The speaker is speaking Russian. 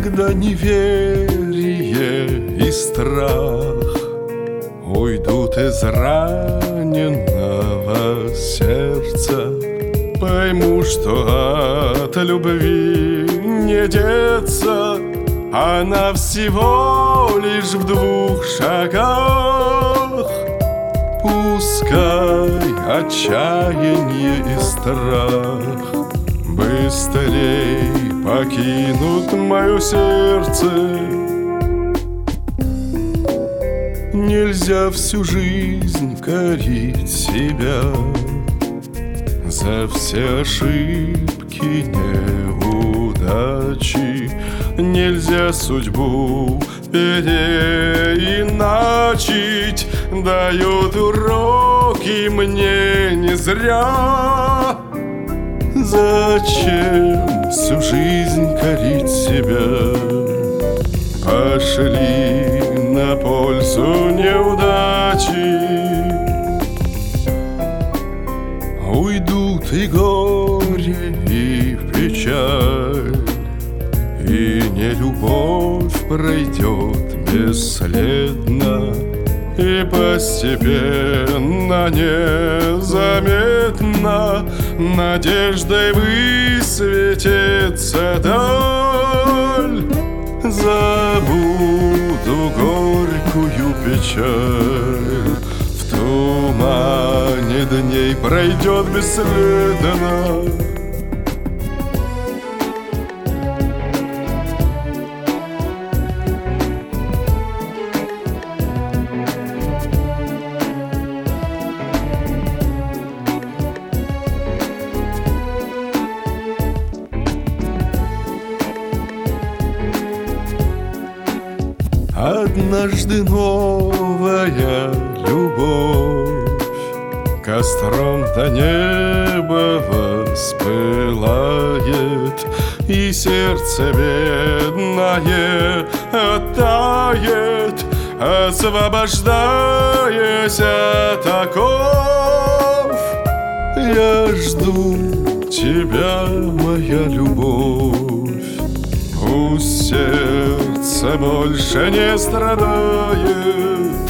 когда неверие и страх уйдут из раненого сердца, пойму, что от любви не деться. Она всего лишь в 2 шагах. Пускай отчаяние и страх быстрей покинут мое сердце. Нельзя всю жизнь корить себя за все ошибки, неудачи. Нельзя судьбу переиначить. Дают уроки мне не зря. Зачем всю жизнь корить себя? Пошли на пользу неудачи. Уйдут и горе, и печаль, и нелюбовь пройдет бесследно, и постепенно, незаметно надеждой высветится даль. Забуду горькую печаль, в тумане дней пройдет бесследно. Однажды новая любовь костром до неба воспылает, и сердце бедное оттает, освобождаясь от оков. Я жду тебя, моя любовь, пусть сердце больше не страдает.